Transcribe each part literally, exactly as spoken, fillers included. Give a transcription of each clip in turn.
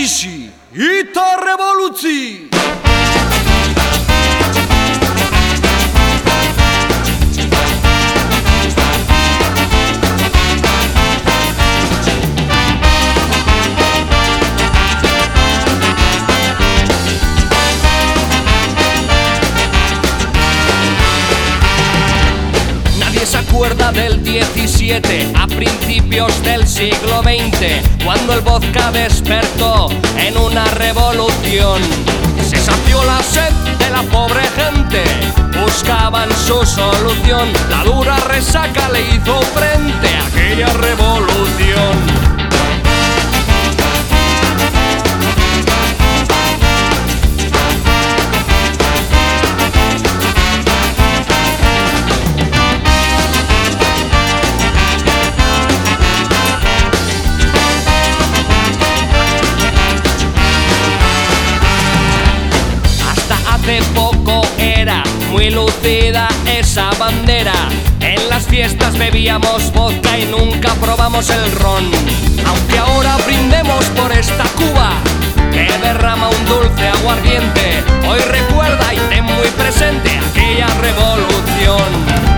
Parisi i ta revolucji! Se acuerda del diecisiete a principios del siglo veinte, cuando el vodka despertó en una revolución. Se sació la sed de la pobre gente, buscaban su solución. La dura resaca le hizo frente a aquella revolución. Hace poco era muy lucida esa bandera. En las fiestas bebíamos vodka y nunca probamos el ron. Aunque ahora brindemos por esta Cuba que derrama un dulce aguardiente, hoy recuerda y ten muy presente aquella revolución.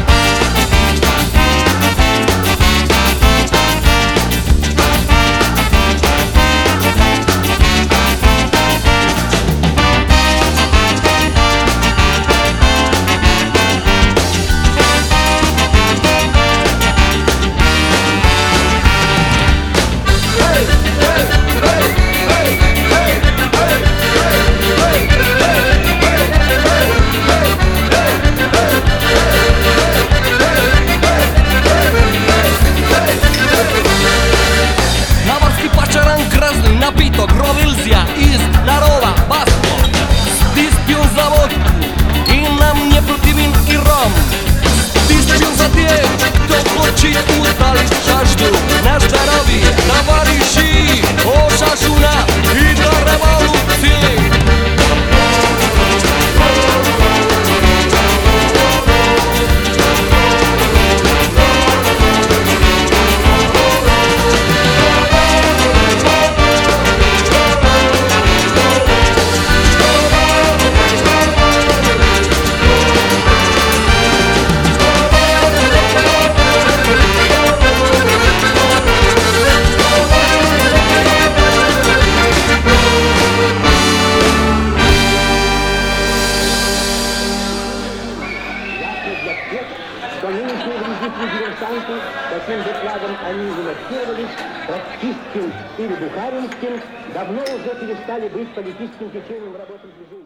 Напиток родился из народа баско. Здесь пил за водку, и нам не противен и ром. Здесь пил за тех, кто хочет утолить жажду. На здоровье, товарищи, Осасуна и до революции. Таким докладом они финансировались троцкистским или бухаринским, давно уже перестали быть политическим течением в рабочем движении.